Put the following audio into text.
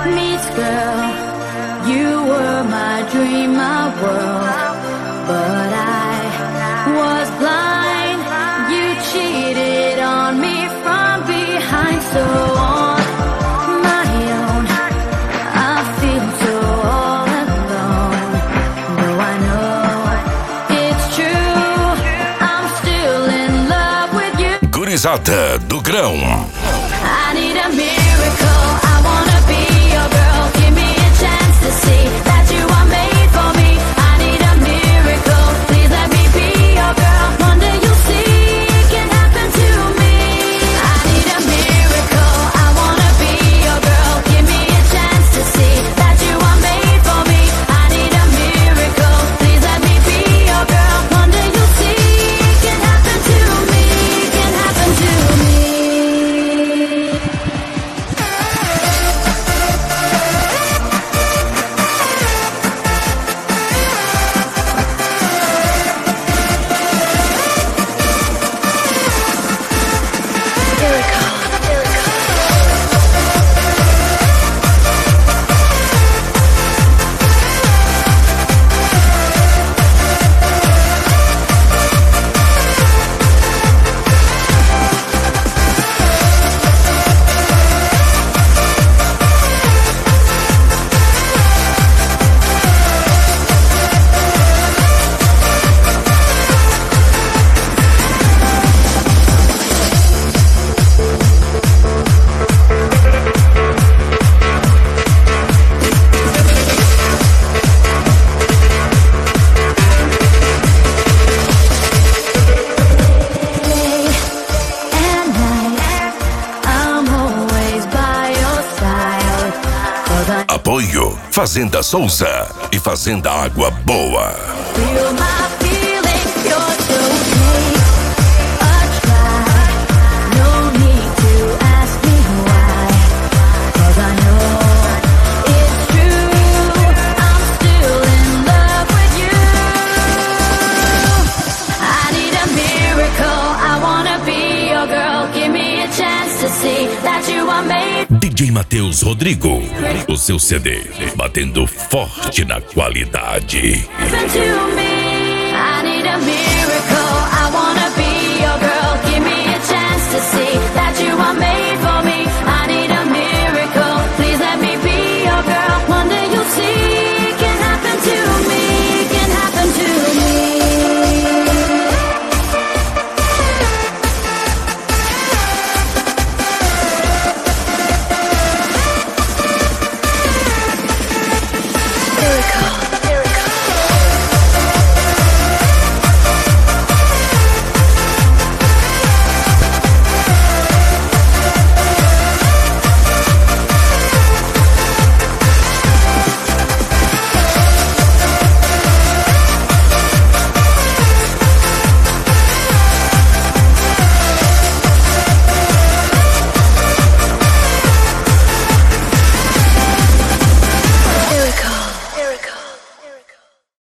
meets girl. You were my dream, my world, but I was blind. You cheated on me from behind, so on my own I feel so all alone. Though I know it's true, I'm still in love with you. Gurizada do Grão. I need a miracle, I wanna be your girl. Give me a chance to see that you are made for me. I need a miracle, please let me be your girl. One day you'll see it can happen to me. I need a miracle, I wanna be your girl. Give me a chance to see that you are made for me. I need a miracle, please let me be your girl. One day you'll see it can happen to me. It can happen to me. Apoio Fazenda Souza e Fazenda Água Boa. Feel my feelings, you're so okay. A try, no need to ask me why. 'Cause I know it's true, I'm still in love with you. I need a miracle, I wanna be your girl. Give me a chance to see that you are made. DJ Matheus Rodrigo, o seu CD, batendo forte na qualidade. Listen to me. I need a miracle, I wanna be your girl. Give me a chance to see that you are made.